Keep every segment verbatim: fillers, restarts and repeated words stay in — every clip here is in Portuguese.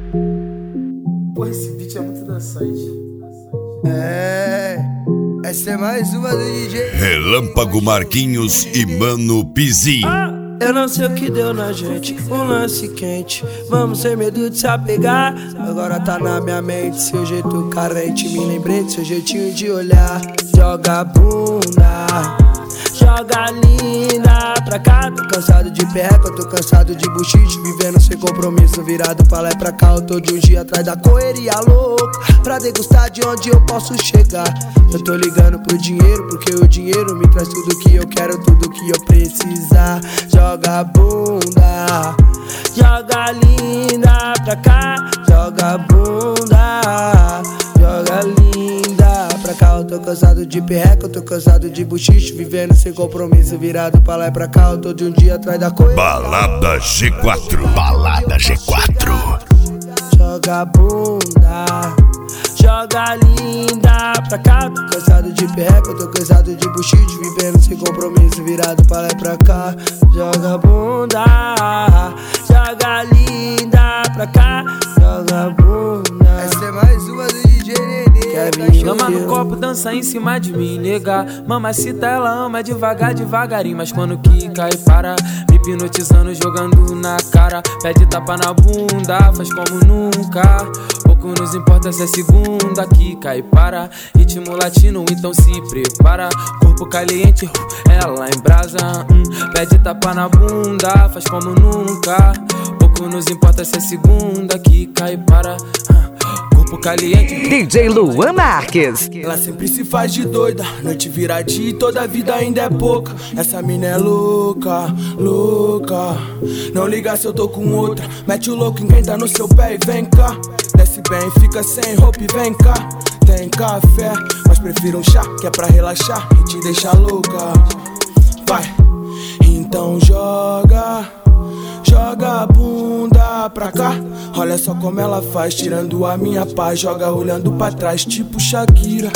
Pô, esse beat é muito dançante. É, essa é mais uma do D J Relâmpago Marquinhos e Mano Pizzi. Ah, eu não sei o que deu na gente, um lance quente. Vamos sem medo de se apegar. Agora tá na minha mente seu jeito carente. Me lembrei do seu jeitinho de olhar. Joga a bunda, joga linda pra cá. Tô cansado de perreca, tô cansado de buchiche. Vivendo sem compromisso, virado pra lá e pra cá. Eu tô de um dia atrás da correria louco, pra degustar de onde eu posso chegar. Eu tô ligando pro dinheiro, porque o dinheiro me traz tudo que eu quero, tudo que eu precisar. Joga a bunda, joga linda pra cá. Joga a bunda, joga linda pra cá. Eu tô cansado de perreca, eu tô cansado de buchiche. Vivendo sem compromisso, virado pra lá e pra cá. Eu tô de um dia atrás da correria. Balada G quatro. Balada G quatro. Joga a bunda, joga linda pra cá. Tô cansado de perreca, tô cansado de buchiche. Vivendo sem compromisso, virado pra lá e pra cá. Joga a bunda, joga linda pra cá. Joga a bunda. Essa é mais uma do D J Nenê. Lama no copo, dança em cima de mim, nega. Mamacita, ela ama devagar, devagarinho. Mas quando quica e para, me hipnotizando, jogando na cara. Pede tapa na bunda, faz como nunca. Pouco nos importa se é segunda, quica e para. Ritmo latino, então se prepara. Corpo caliente, ela em brasa. hum. Pede tapa na bunda, faz como nunca. Pouco nos importa se é segunda, quica e para. Corpo caliente. D J Luan Marques. Ela sempre se faz de doida, noite vira dia e toda a vida ainda é pouca. Essa mina é louca, louca. Não liga se eu tô com outra. Mete o louco em quem tá no seu pé e vem cá. Desce bem, fica sem roupa e vem cá. Tem café, mas prefiro um chá, que é pra relaxar e te deixar louca. Vai, então joga, joga a bunda pra cá. Olha só como ela faz, tirando a minha paz. Joga olhando pra trás, tipo Shakira.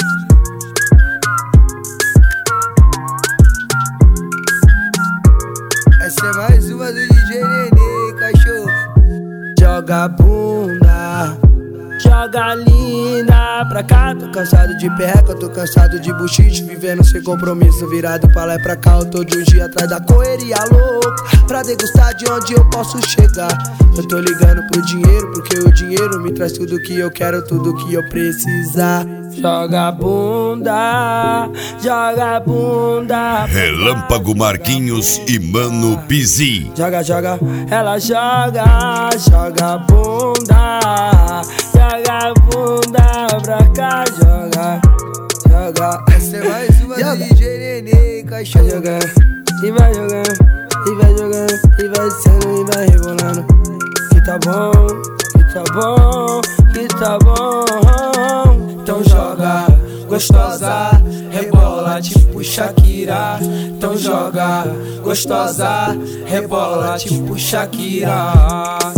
Essa é mais uma do D J Nenê, cachorro. Joga a bunda, joga linda pra cá. Tô cansado de perreca, tô cansado de buchiche. Vivendo sem compromisso, virado pra lá e pra cá. Eu tô de um dia atrás da correria louco, pra degustar de onde eu posso chegar. Eu tô ligando pro dinheiro, porque o dinheiro me traz tudo que eu quero, tudo que eu precisar. Joga a bunda, joga a bunda. Relâmpago Marquinhos e Mano Pizzi. Joga, joga, ela joga, joga a bunda. Joga a bunda pra cá, joga, joga. Essa é mais uma do D J Nenê, cachorro. Vai jogando, e vai jogando, e vai jogando, e vai sendo, e vai rebolando. Que tá bom, que tá bom, que tá bom. Então joga, gostosa, rebola tipo Shakira. Então joga, gostosa, rebola tipo Shakira.